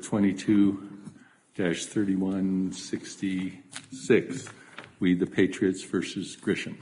22-3166, We the Patriots versus Grisham.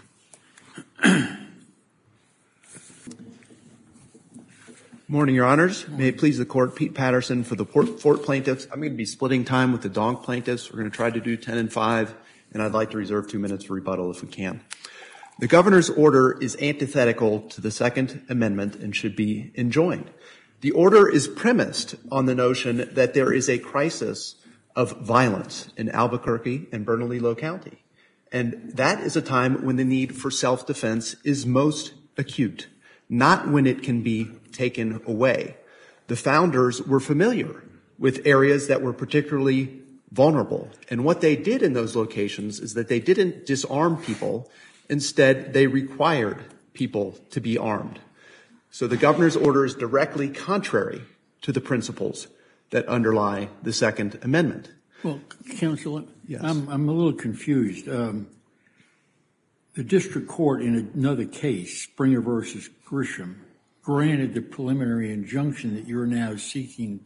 Morning, Your Honors. May it please the Court, Pete Patterson for the Fort plaintiffs. I'm going to be splitting time with the Donk plaintiffs. We're going to try to do 10 and 5, and I'd like to reserve 2 minutes for rebuttal if we can. The governor's order is antithetical to the Second Amendment and should be enjoined. The order is premised on the notion that there is a crisis of violence in Albuquerque and Bernalillo County, and that is a time when the need for self-defense is most acute, not when it can be taken away. The founders were familiar with areas that were particularly vulnerable, and what they did in those locations is that they didn't disarm people. Instead, they required people to be armed. So the governor's order is directly contrary to the principles that underlie the Second Amendment. Well, Counsel, yes. I'm a little confused. The district court in another case, Springer versus Grisham, granted the preliminary injunction that you're now seeking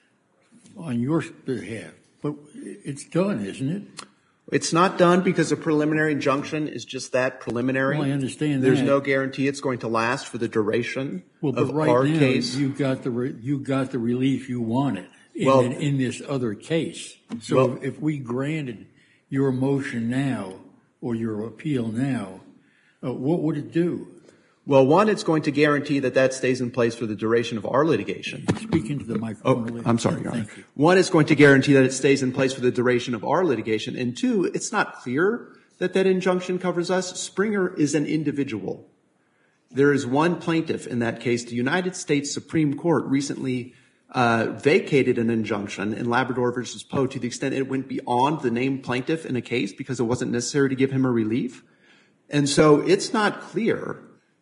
on your behalf. But it's done, isn't it? It's not done because a preliminary injunction is just that, preliminary. Well, I understand There's that. no guarantee it's going to last for the duration of right our now, case. You got the relief you wanted in this other case. So if we granted your motion now or your appeal now, what would it do? Well, one, it's going to guarantee that that stays in place for the duration of our litigation. Speak into the microphone. I'm sorry, Your Honor. Thank you. One, it's going to guarantee that it stays in place for the duration of our litigation. And two, it's not clear that that injunction covers us. Springer is an individual. There is one plaintiff in that case. The United States Supreme Court recently vacated an injunction in Labrador versus Poe to the extent it went beyond the named plaintiff in a case because it wasn't necessary to give him a relief. And so it's not clear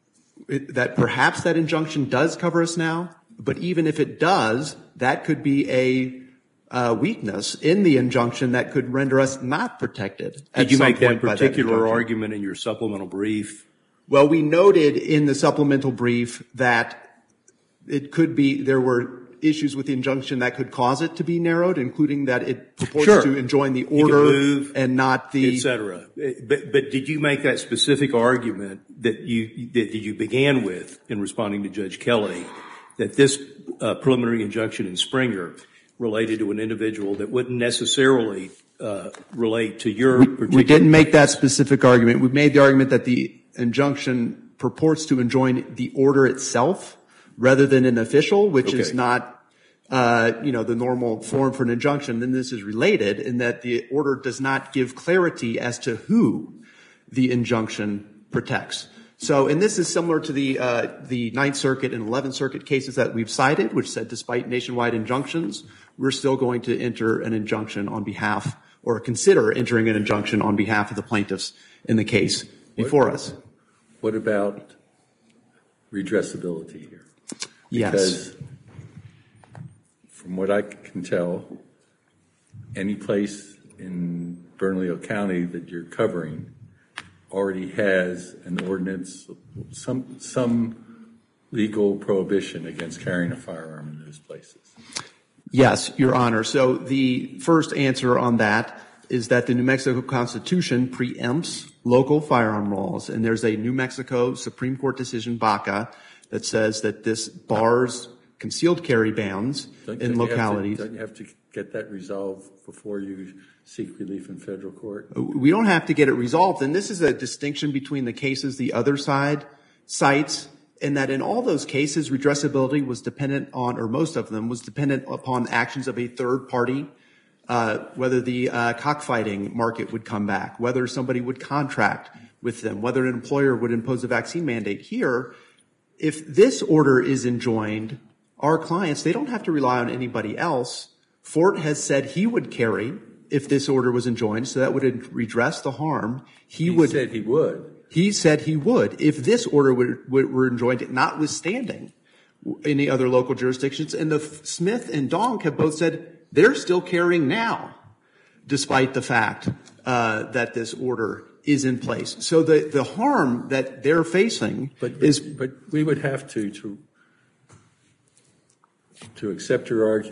that perhaps that injunction does cover us now, but even if it does, that could be a weakness in the injunction that could render us not protected. Did you make that particular argument in your supplemental brief? Well, we noted in the supplemental brief that it could be there were issues with the injunction that could cause it to be narrowed, including that it purports to enjoin the order and not the et cetera. But did you make that specific argument that you began with in responding to Judge Kelly that this preliminary injunction in Springer related to an individual that wouldn't necessarily relate to your particular? We didn't make that specific argument. We made the argument that the injunction purports to enjoin the order itself rather than an official, which is not the normal form for an injunction. Then this is related in that the order does not give clarity as to who the injunction protects. So, and this is similar to the Ninth Circuit and 11th Circuit cases that we've cited, which said despite nationwide injunctions, we're still going to enter an injunction on behalf or consider entering an injunction on behalf of the plaintiffs in the case before us. What about redressability here? Yes. Because from what I can tell, any place in Bernalillo County that you're covering already has an ordinance, some legal prohibition against carrying a firearm in those places. Yes, Your Honor. So the first answer on that is that the New Mexico Constitution preempts local firearm laws, and there's a New Mexico Supreme Court decision, BACA, that says that this bars concealed carry bans in localities. Don't you have to get that resolved before you seek relief in federal court? We don't have to get it resolved, and this is a distinction between the cases the other side cites, in that in all those cases, redressability was dependent on, or most of them, was dependent upon actions of a third party, whether the cockfighting market would come back, whether somebody would contract with them, whether an employer would impose a vaccine mandate. Here, if this order is enjoined, our clients, they don't have to rely on anybody else. Fort has said he would carry if this order was enjoined, so that would redress the harm. He said he would. He said he would if this order were enjoined, notwithstanding any other local jurisdictions. And the Smith and Donk have both said they're still carrying now, despite the fact that this order is in place. So the harm that they're facing is. But we would have to accept your argument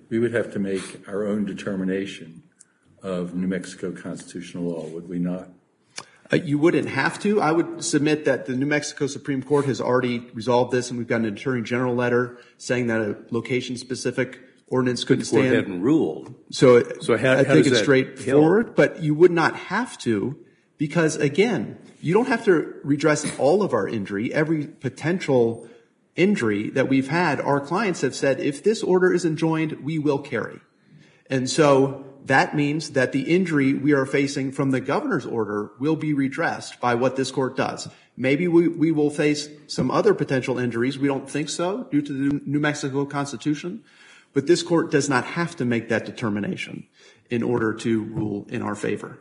we would have to make our own determination of New Mexico constitutional law, would we not? You wouldn't have to. I would submit that the New Mexico Supreme Court has already resolved this, and we've got an Attorney General letter saying that a location-specific ordinance couldn't stand. The court hadn't ruled. So how I think does it's that straightforward, help? but you would not have to because, again, you don't have to redress all of our injury. Every potential injury that we've had, our clients have said, if this order is enjoined, we will carry. And so that means that the injury we are facing from the governor's order will be redressed by what this court does. Maybe we will face some other potential injuries. We don't think so due to the New Mexico Constitution. But this court does not have to make that determination in order to rule in our favor.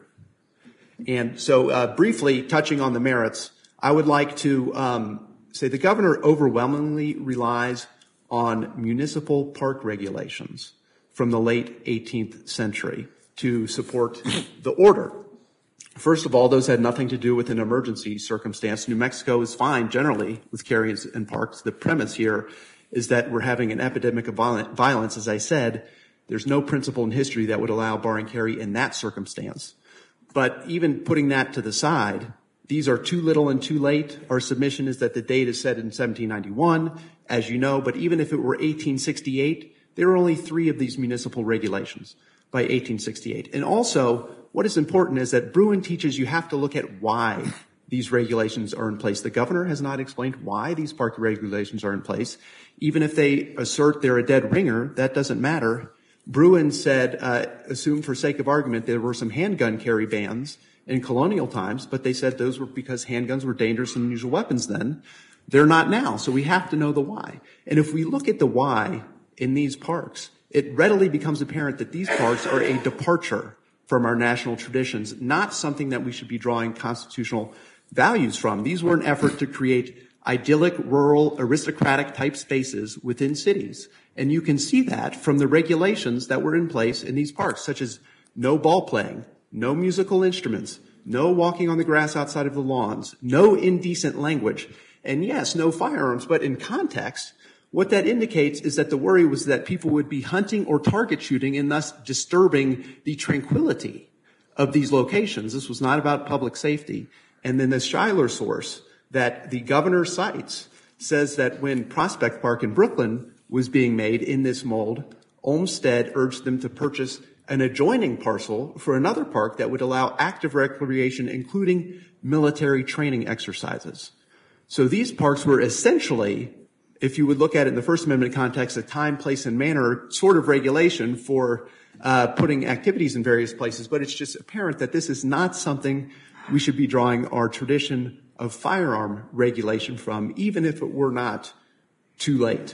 And so briefly touching on the merits, I would like to say the governor overwhelmingly relies on municipal park regulations from the late 18th century to support the order. First of all, those had nothing to do with an emergency circumstance. New Mexico is fine generally with carry in parks. The premise here is that we're having an epidemic of violence. As I said, there's no principle in history that would allow bar and carry in that circumstance. But even putting that to the side, these are too little and too late. Our submission is that the date is set in 1791, as you know, but even if it were 1868, there were only 3 of these municipal regulations by 1868. And also, what is important is that Bruin teaches you have to look at why these regulations are in place. The governor has not explained why these park regulations are in place. Even if they assert they're a dead ringer, that doesn't matter. Bruin said, assume for sake of argument, there were some handgun carry bans in colonial times, but they said those were because handguns were dangerous and unusual weapons then. They're not now, so we have to know the why. And if we look at the why in these parks, it readily becomes apparent that these parks are a departure from our national traditions, not something that we should be drawing constitutional values from. These were an effort to create idyllic, rural, aristocratic type spaces within cities. And you can see that from the regulations that were in place in these parks, such as no ball playing, no musical instruments, no walking on the grass outside of the lawns, no indecent language, and yes, no firearms. But in context, what that indicates is that the worry was that people would be hunting or target shooting and thus disturbing the tranquility of these locations. This was not about public safety. And then the Schuyler source that the governor cites says that when Prospect Park in Brooklyn was being made in this mold, Olmsted urged them to purchase an adjoining parcel for another park that would allow active recreation, including military training exercises. So these parks were essentially, if you would look at it in the First Amendment context, a time, place, and manner sort of regulation for putting activities in various places. But it's just apparent that this is not something we should be drawing our tradition of firearm regulation from, even if it were not too late.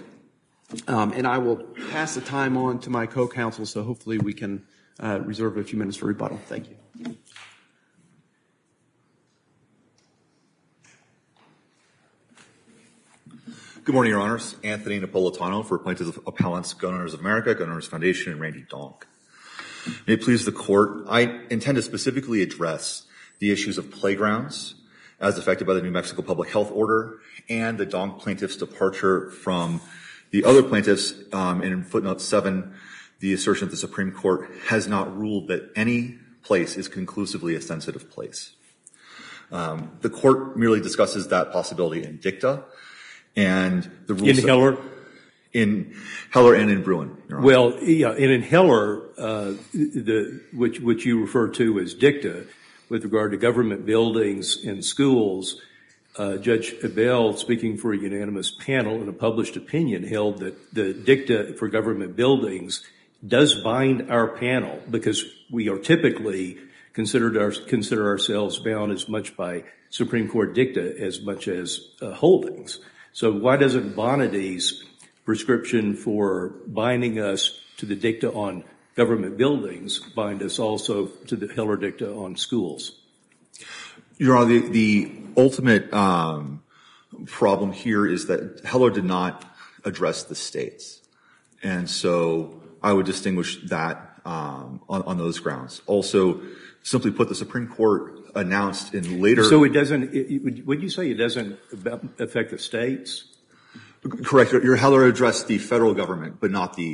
And I will pass the time on to my co-counsel, so hopefully we can reserve a few minutes for rebuttal. Thank you. Good morning, Your Honors. Anthony Napolitano for Plaintiffs' Appellants, Gun Owners of America, Gun Owners Foundation, and Randy Donk. May it please the Court, I intend to specifically address the issues of playgrounds as affected by the New Mexico Public Health Order and the Donk plaintiff's departure from the other plaintiffs. In footnote 7, the assertion that the Supreme Court has not ruled that any place is conclusively a sensitive place. The Court merely discusses that possibility in dicta, and the rules in Heller? In Heller and in Bruin, Your Honor. Well, yeah, and in Heller, which you refer to as dicta, with regard to government buildings and schools, Judge Abell, speaking for a unanimous panel in a published opinion, held that the dicta for government buildings does bind our panel because we are typically consider ourselves bound as much by Supreme Court dicta as much as holdings. So why doesn't Bonady's prescription for binding us to the dicta on government buildings bind us also to the Heller dicta on schools? Your Honor, the ultimate problem here is that Heller did not address the states. And so I would distinguish that on those grounds. Also, simply put, the Supreme Court announced in later... So it doesn't, would you say it doesn't affect the states? Correct. Your Heller addressed the federal government, but not the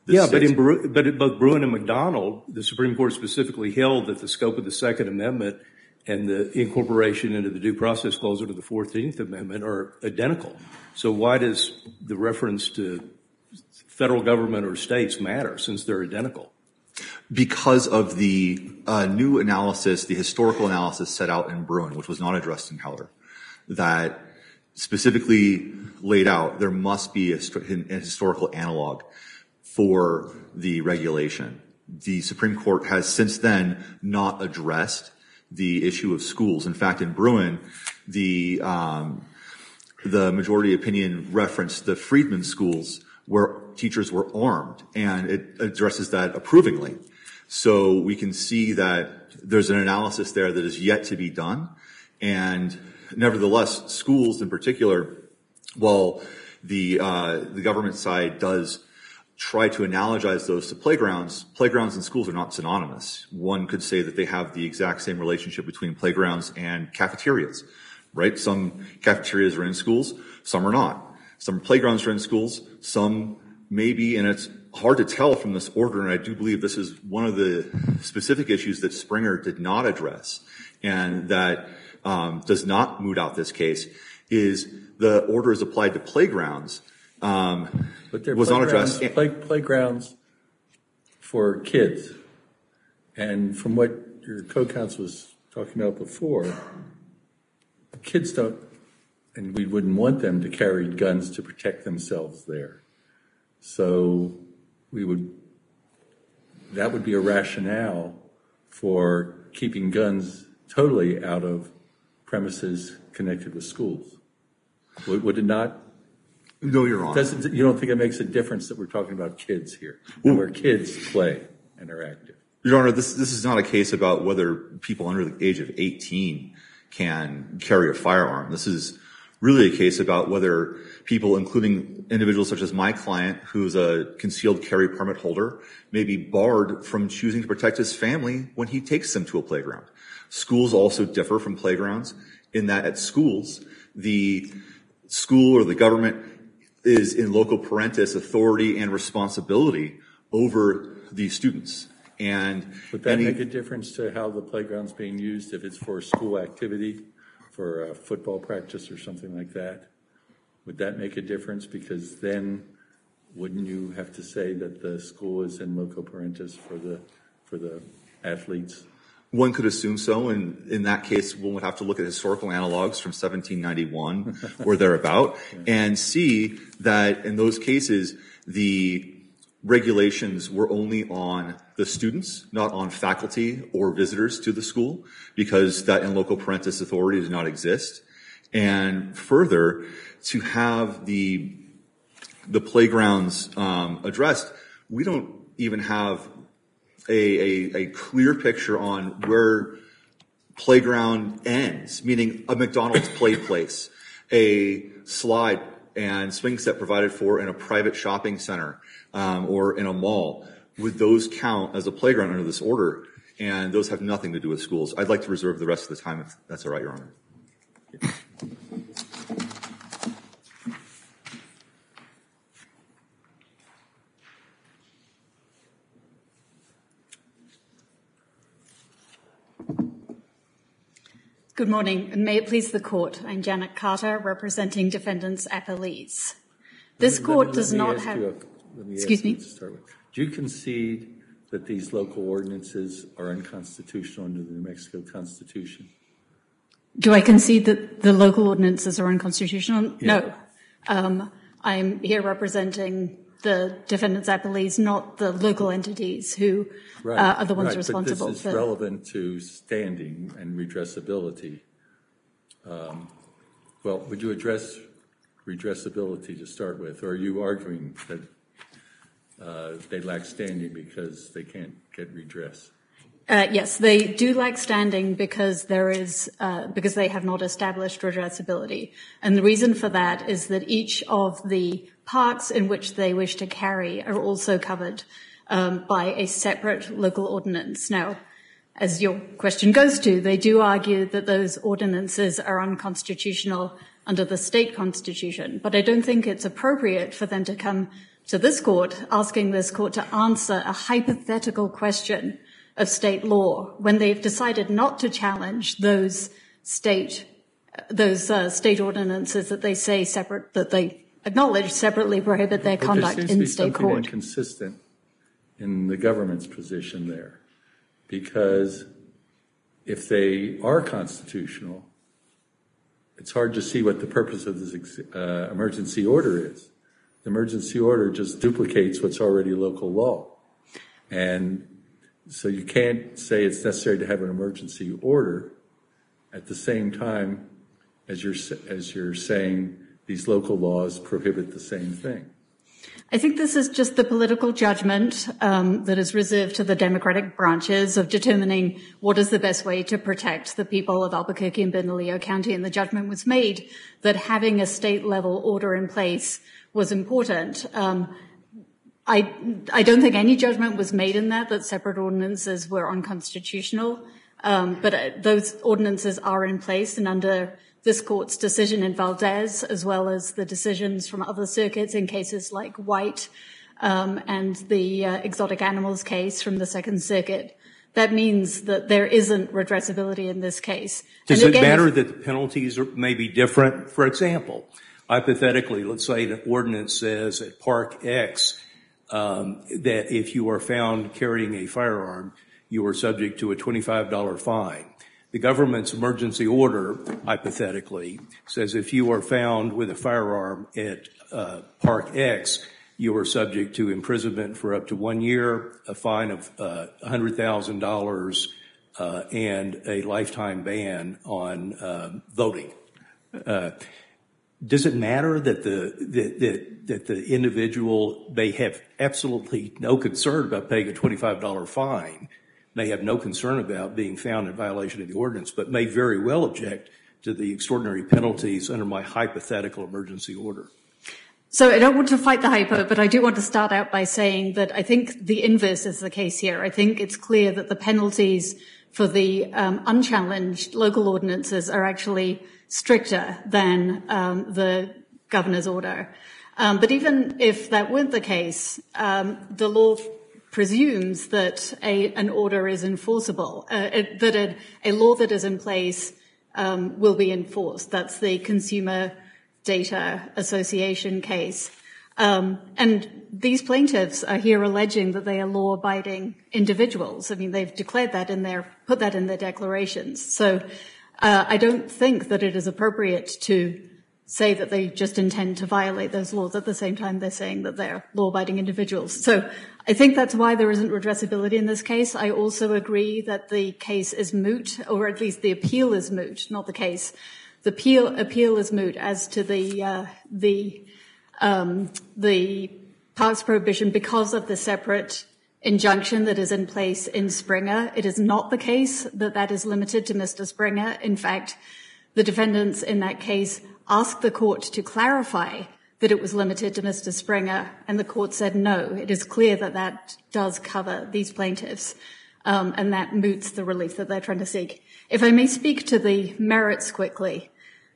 But at both Bruin and McDonald, the Supreme Court specifically held that the scope of the Second Amendment and the incorporation into the Due Process Clause under the 14th Amendment are identical. So why does the reference to federal government or states matter since they're identical? Because of the new analysis, the historical analysis set out in Bruin, which was not addressed in Heller, that specifically laid out there must be a historical analog for the regulation. The Supreme Court has since then not addressed the issue of schools. In fact, in Bruin, the majority opinion referenced the Freedman schools where teachers were armed, and it addresses that approvingly. So we can see that there's an analysis there that is yet to be done. And nevertheless, schools in particular, while the government side does try to analogize those to playgrounds and schools are not synonymous. One could say that they have the exact same relationship between playgrounds and cafeterias, right? Some cafeterias are in schools, some are not. Some playgrounds are in schools, some maybe, and it's hard to tell from this order, and I do believe this is one of the specific issues that Springer did not address, and that does not moot out this case, is the order is applied to playgrounds. But they're was not addressed. Playgrounds for kids. And from what your co-counsel was talking about before, kids don't, and we wouldn't want them to carry guns to protect themselves there. So that would be a rationale for keeping guns totally out of premises connected with schools. Would it not? No, Your Honor. You don't think it makes a difference that we're talking about kids here, where kids play and are active? Your Honor, this is not a case about whether people under the age of 18 can carry a firearm. This is really a case about whether people, including individuals such as my client, who's a concealed carry permit holder, may be barred from choosing to protect his family when he takes them to a playground. Schools also differ from playgrounds in that at schools, the school or the government is in loco parentis authority and responsibility over the students. And would that make a difference to how the playground's being used if it's for school activity, for a football practice or something like that? Would that make a difference? Because then wouldn't you have to say that the school is in loco parentis for the athletes? One could assume so, and in that case, one would have to look at historical analogs from 1791 or thereabout and see that in those cases, the regulations were only on the students, not on faculty or visitors to the school, because that in loco parentis authority does not exist. And further, to have the playgrounds addressed, we don't even have a clear picture on where playground ends, meaning a McDonald's play place, a slide and swing set provided for in a private shopping center or in a mall. Would those count as a playground under this order? And those have nothing to do with schools. I'd like to reserve the rest of the time if that's all right, Your Honor. Good morning, and may it please the Court. I'm Janet Carter, representing defendants appellees. This Court does not have... Excuse me? Do you concede that these local ordinances are unconstitutional under the New Mexico Constitution? Do I concede that the local ordinances are unconstitutional? Yeah. No. I'm here representing the defendants appellees, not the local entities who are the ones responsible. But this is relevant to standing and redressability. Well, would you address redressability to start with, or are you arguing that they lack standing because they can't get redress? Yes, they do lack standing because because they have not established redressability. And the reason for that is that each of the parks in which they wish to carry are also covered by a separate local ordinance. Now, as your question goes to, they do argue that those ordinances are unconstitutional under the state constitution, but I don't think it's appropriate for them to come to this court, asking this court to answer a hypothetical question of state law when they've decided not to challenge those state ordinances that they say that they acknowledge separately prohibit their conduct in state court. There seems to be something inconsistent in the government's position there, because if they are constitutional, it's hard to see what the purpose of this emergency order is. The emergency order just duplicates what's already local law. And so you can't say it's necessary to have an emergency order at the same time as you're saying these local laws prohibit the same thing. I think this is just the political judgment that is reserved to the Democratic branches of determining what is the best way to protect the people of Albuquerque and Bernalillo County. And the judgment was made that having a state-level order in place was important. I don't think any judgment was made in that separate ordinances were unconstitutional. But those ordinances are in place, and under this court's decision in Valdez, as well as the decisions from other circuits in cases like White and the exotic animals case from the Second Circuit, that means that there isn't redressability in this case. Does it matter that the penalties may be different? For example, hypothetically, let's say the ordinance says at Park X that if you are found carrying a firearm, you are subject to a $25 fine. The government's emergency order, hypothetically, says if you are found with a firearm at Park X, you are subject to imprisonment for up to 1 year, a fine of $100,000, and a lifetime ban on voting. Does it matter that the individual may have absolutely no concern about paying a $25 fine, may have no concern about being found in violation of the ordinance, but may very well object to the extraordinary penalties under my hypothetical emergency order? So I don't want to fight the hypo, but I do want to start out by saying that I think the inverse is the case here. I think it's clear that the penalties for the unchallenged local ordinances are actually stricter than the governor's order. But even if that weren't the case, the law presumes that an order is enforceable, that a law that is in place will be enforced. That's the Consumer Data Association case. And these plaintiffs are here alleging that they are law-abiding individuals. I mean, they've declared that put that in their declarations. So I don't think that it is appropriate to say that they just intend to violate those laws at the same time they're saying that they're law-abiding individuals. So I think that's why there isn't redressability in this case. I also agree that the case is moot, or at least the appeal is moot, not the case. The appeal is moot as to the parks prohibition because of the separate injunction that is in place in Springer. It is not the case that that is limited to Mr. Springer. In fact, the defendants in that case asked the court to clarify that it was limited to Mr. Springer, and the court said no. It is clear that that does cover these plaintiffs, and that moots the relief that they're trying to seek. If I may speak to the merits quickly.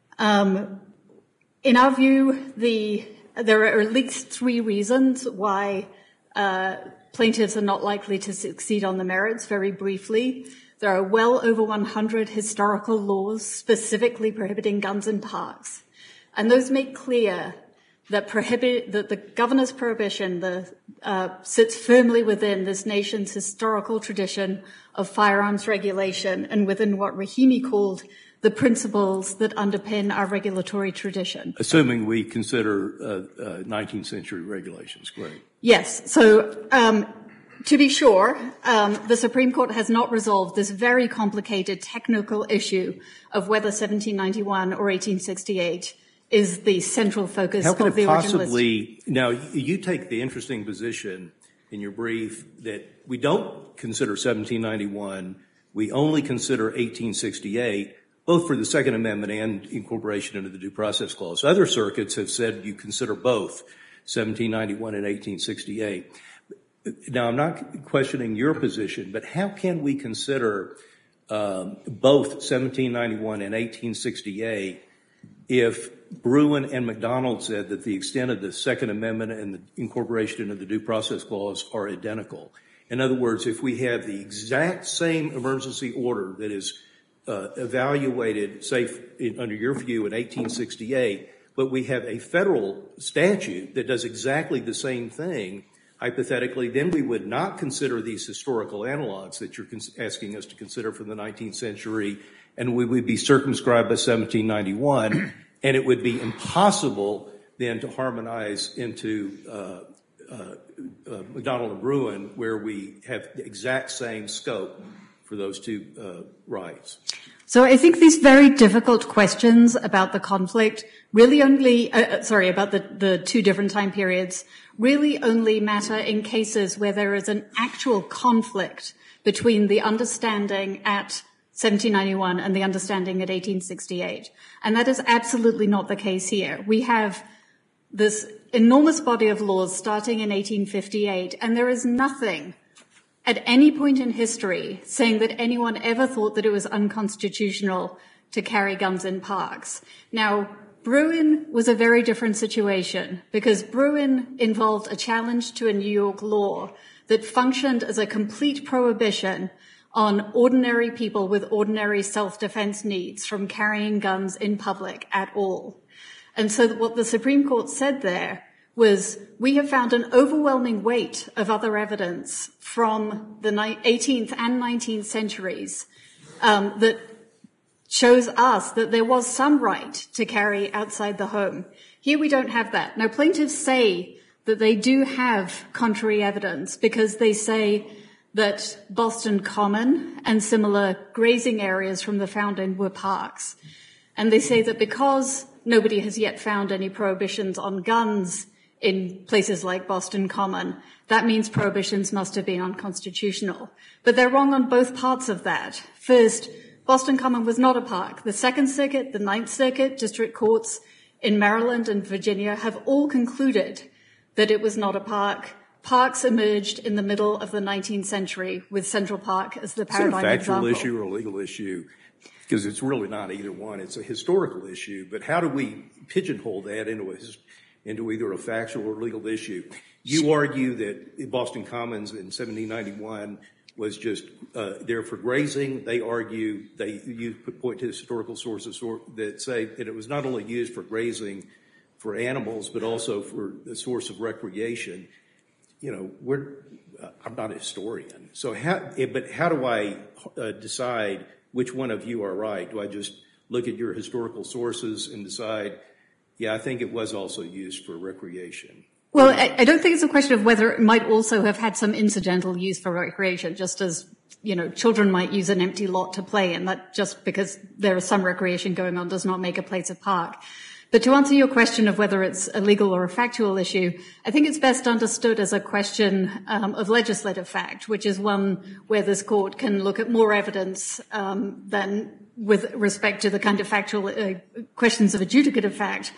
In our view, there are at least 3 reasons why plaintiffs are not likely to succeed on the merits. Very briefly, there are well over 100 historical laws specifically prohibiting guns in parks. And those make clear that the governor's prohibition sits firmly within this nation's historical tradition of firearms regulation and within what Rahimi called the principles that underpin our regulatory tradition. Assuming we consider 19th century regulations, correct? Yes. So to be sure, the Supreme Court has not resolved this very complicated technical issue of whether 1791 or 1868 is the central focus of the original list. How can it possibly, now you take the interesting position in your brief that we don't consider 1791, we only consider 1868, both for the Second Amendment and incorporation into the Due Process Clause. Other circuits have said you consider both 1791 and 1868. Now, I'm not questioning your position, but how can we consider both 1791 and 1868 if Bruin and McDonald said that the extent of the Second Amendment and the incorporation of the Due Process Clause are identical. In other words, if we have the exact same emergency order that is evaluated, say, under your view, in 1868, but we have a federal statute that does exactly the same thing, hypothetically, then we would not consider these historical analogs that you're asking us to consider from the 19th century, and we would be circumscribed by 1791, and it would be impossible then to harmonize into McDonald and Bruin, where we have the exact same scope for those two rights. So I think these very difficult questions about the conflict really only, about the two different time periods, really only matter in cases where there is an actual conflict between the understanding at 1791 and the understanding at 1868. And that is absolutely not the case here. We have this enormous body of laws starting in 1858, and there is nothing at any point in history saying that anyone ever thought that it was unconstitutional to carry guns in parks. Now, Bruin was a very different situation because Bruin involved a challenge to a New York law that functioned as a complete prohibition on ordinary people with ordinary self-defense needs from carrying guns in public at all. And so what the Supreme Court said there was, we have found an overwhelming weight of other evidence from the 18th and 19th centuries that shows us that there was some right to carry outside the home. Here we don't have that. Now, plaintiffs say that they do have contrary evidence because they say that Boston Common and similar grazing areas from the founding were parks. And they say that because nobody has yet found any prohibitions on guns in places like Boston Common, that means prohibitions must have been unconstitutional. But they're wrong on both parts of that. First, Boston Common was not a park. The Second Circuit, the Ninth Circuit, district courts in Maryland and Virginia have all concluded that it was not a park. Parks emerged in the middle of the 19th century with Central Park as the paradigm example. Is it a factual issue or a legal issue? Because it's really not either one. It's a historical issue. But how do we pigeonhole that into either a factual or legal issue? You argue that Boston Commons in 1791 was just there for grazing. They argue, you point to historical sources that say that it was not only used for grazing for animals, but also for the source of recreation. You know, I'm not a historian. So how do I decide which one of you are right? Do I just look at your historical sources and decide, yeah, I think it was also used for recreation? Well, I don't think it's a question of whether it might also have had some incidental use for recreation, just as, you know, children might use an empty lot to play in. That just because there is some recreation going on does not make a place a park. But to answer your question of whether it's a legal or a factual issue, I think it's best understood as a question of legislative fact, which is one where this court can look at more evidence than with respect to the kind of factual questions of adjudicative fact.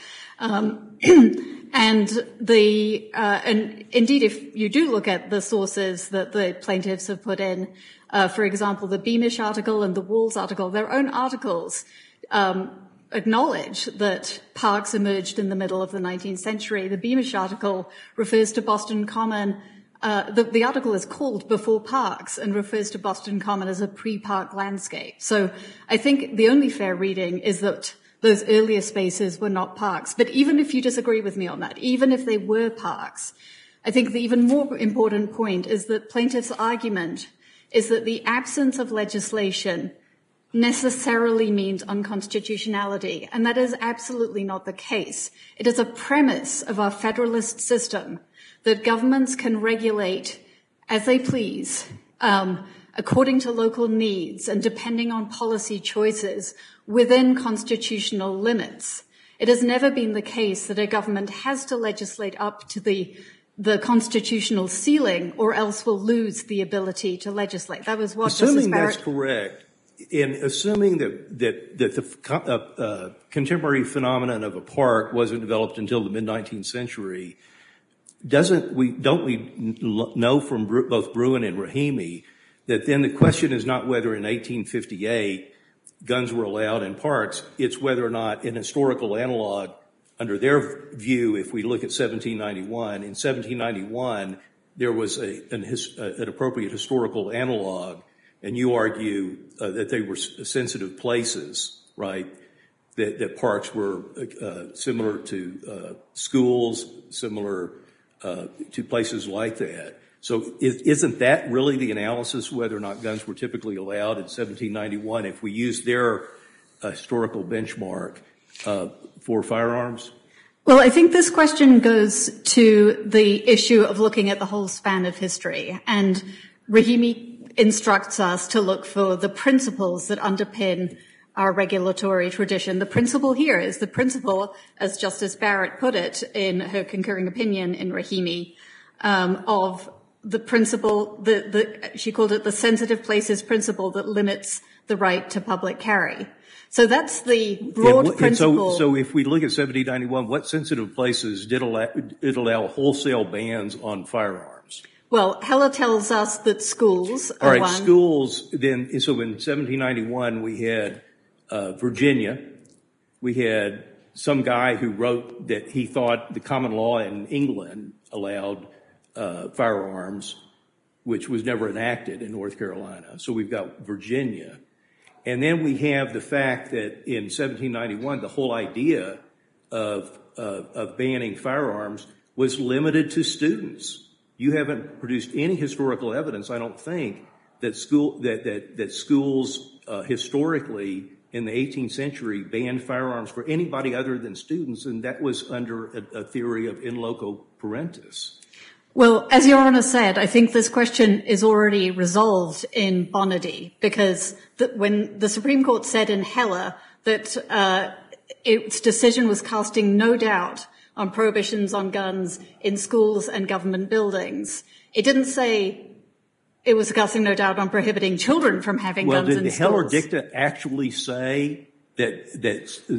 And indeed, if you do look at the sources that the plaintiffs have put in, for example, the Beamish article and the Walls article, their own articles acknowledge that parks emerged in the middle of the 19th century. The Beamish article refers to Boston Common. The article is called Before Parks and refers to Boston Common as a pre-park landscape. So I think the only fair reading is that those earlier spaces were not parks. But even if you disagree with me on that, even if they were parks, I think the even more important point is that plaintiffs' argument is that the absence of legislation necessarily means unconstitutionality, and that is absolutely not the case. It is a premise of our federalist system that governments can regulate as they please, according to local needs and depending on policy choices within constitutional limits. It has never been the case that a government has to legislate up to the constitutional ceiling or else will lose the ability to legislate. That was what Assuming Justice Barrett... that's correct, and assuming that the contemporary phenomenon of a park wasn't developed until the mid-19th century, don't we know from both Bruin and Rahimi that then the question is not whether in 1858 guns were allowed in parks, it's whether or not an historical analog under their view, if we look at 1791, in 1791 there was an appropriate historical analog, and you argue that they were sensitive places, right? That parks were similar to schools, similar to places like that. So isn't that really the analysis, whether or not guns were typically allowed in 1791, if we use their historical benchmark for firearms? Well, I think this question goes to the issue of looking at the whole span of history. And Rahimi instructs us to look for the principles that underpin our regulatory tradition. The principle here is the principle, as Justice Barrett put it in her concurring opinion in Rahimi, of the principle, she called it the sensitive places principle that limits the right to public carry. So that's the broad principle. So if we look at 1791, what sensitive places did allow wholesale bans on firearms? Well, Heller tells us that schools are All right, one. schools, then, so in 1791 we had Virginia. We had some guy who wrote that he thought the common law in England allowed firearms, which was never enacted in North Carolina. So we've got Virginia. And then we have the fact that in 1791, the whole idea of banning firearms was limited to students. You haven't produced any historical evidence, I don't think, that schools historically in the 18th century banned firearms for anybody other than students, and that was under a theory of in loco parentis. Well, as Your Honour said, I think this question is already resolved in Bonady, because when the Supreme Court said in Heller that its decision was casting no doubt on prohibitions on guns in schools and government buildings, it didn't say it was casting no doubt on prohibiting children from having guns in schools. Well, did the Heller dicta actually say that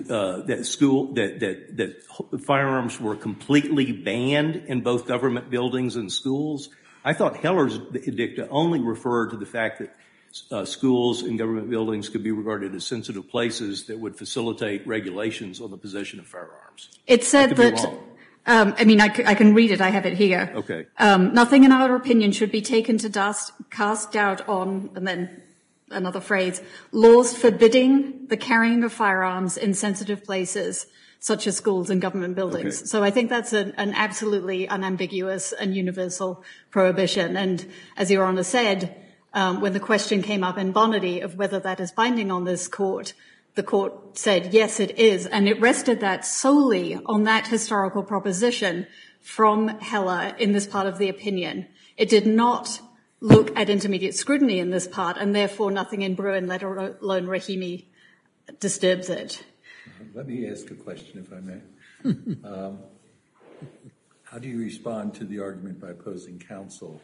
firearms were completely banned in both government buildings and schools? I thought Heller's dicta only referred to the fact that schools and government buildings could be regarded as sensitive places that would facilitate regulations on the possession of firearms. It said that, I can read it, I have it here. Okay. Nothing in our opinion should be taken to cast doubt on, and then another phrase, laws forbidding the carrying of firearms in sensitive places such as schools and government buildings. Okay. So I think that's an absolutely unambiguous and universal prohibition. And as Your Honour said, when the question came up in Bonady of whether that is binding on this court, the court said, yes, it is. And it rested that solely on that historical proposition from Heller in this part of the opinion. It did not look at intermediate scrutiny in this part, and therefore nothing in Bruin, let alone Rahimi, disturbs it. Let me ask a question, if I may. How do you respond to the argument by opposing counsel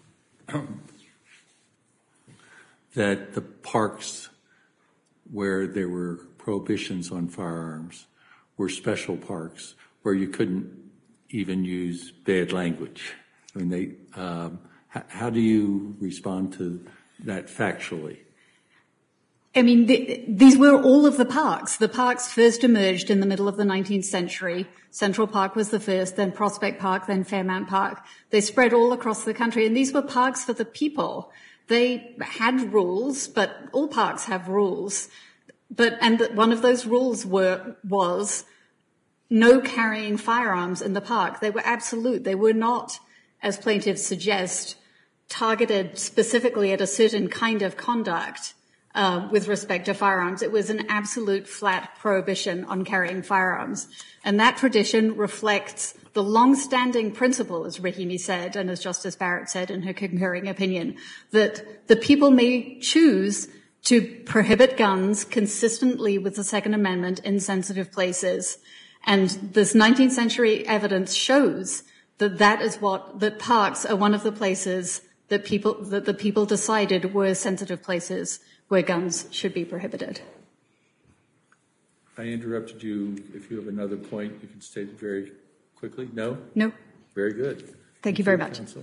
that the parks where there were prohibitions on firearms were special parks where you couldn't even use bad language? I mean, how do you respond to that factually? I mean, these were all of the parks. The parks first emerged in the middle of the 19th century. Central Park was the first, then Prospect Park, then Fairmount Park. They spread all across the country, and these were parks for the people. They had rules, but all parks have rules. And one of those rules was no carrying firearms in the park. They were absolute. They were not, as plaintiffs suggest, targeted specifically at a certain kind of conduct with respect to firearms. It was an absolute flat prohibition on carrying firearms. And that tradition reflects the long-standing principle, as Rahimi said, and as Justice Barrett said in her concurring opinion, that the people may choose to prohibit guns consistently with the Second Amendment in sensitive places. And this 19th century evidence shows that parks are one of the places that the people decided were sensitive places where guns should be prohibited. I interrupted you. If you have another point, you can state it very quickly. No? No. Very good. Thank you very much. Counsel.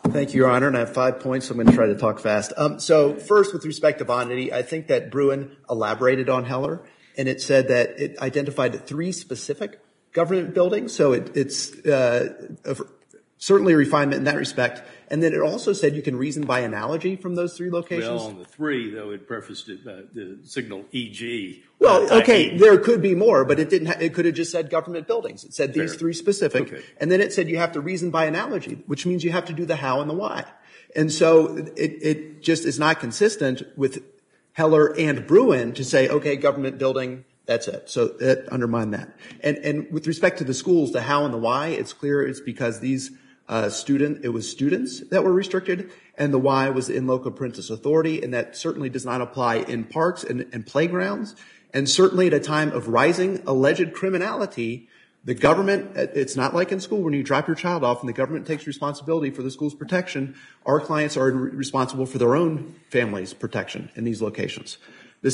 Thank you, Your Honor, and I have 5 points, so I'm going to try to talk fast. So first, with respect to bondity, I think that Bruin elaborated on Heller, and it said that it identified 3 specific government buildings, so it's certainly a refinement in that respect. And then it also said you can reason by analogy from those 3 locations. Well, on the 3, though, it prefaced it, the signal EG. Well, okay, there could be more, but it didn't. It could have just said government buildings. It said these 3 specific, Okay. and then it said you have to reason by analogy, which means you have to do the how and the why. And so it just is not consistent with Heller and Bruin to say, okay, government building, that's it. So that undermined that. And with respect to the schools, the how and the why, it's clear it's because these it was students that were restricted, and the why was the in loco parentis authority, and that certainly does not apply in parks and playgrounds. And certainly at a time of rising alleged criminality, the government, it's not like in school when you drop your child off and the government takes responsibility for the school's protection. Our clients are responsible for their own family's protection in these locations. The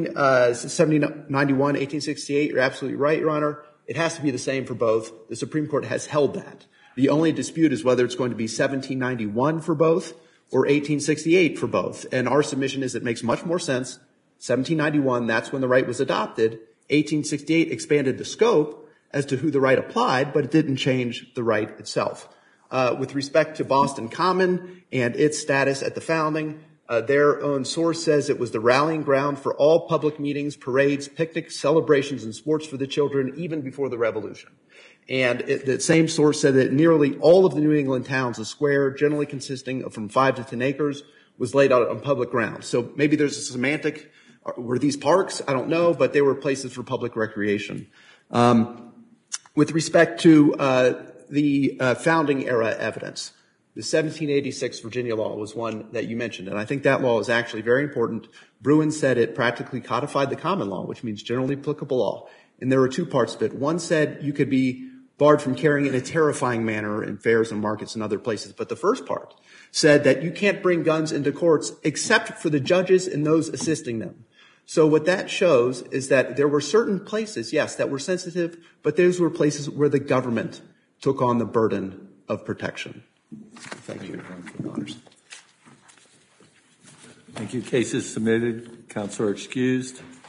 1791, 1868, you're absolutely right, Your Honor. It has to be the same for both. The Supreme Court has held that. The only dispute is whether it's going to be 1791 for both or 1868 for both. And our submission is it makes much more sense. 1791, that's when the right was adopted. 1868 expanded the scope as to who the right applied, but it didn't change the right itself. With respect to Boston Common and its status at the founding, their own source says it was the rallying ground for all public meetings, parades, picnics, celebrations, and sports for the children, even before the Revolution. And the same source said that nearly all of the New England towns, a square generally consisting of from 5 to 10 acres, was laid out on public ground. So maybe there's a semantic, were these parks? I don't know, but they were places for public recreation. With respect to the founding era evidence, the 1786 Virginia law was one that you mentioned, and I think that law is actually very important. Bruin said it practically codified the common law, which means generally applicable law. And there were 2 parts of it. One said you could be barred from carrying in a terrifying manner in fairs and markets and other places. But the first part said that you can't bring guns into courts except for the judges and those assisting them. So what that shows is that there were certain places, yes, that were sensitive, but those were places where the government took on the burden of protection. Thank you. Thank you. Cases submitted. Counsel are excused.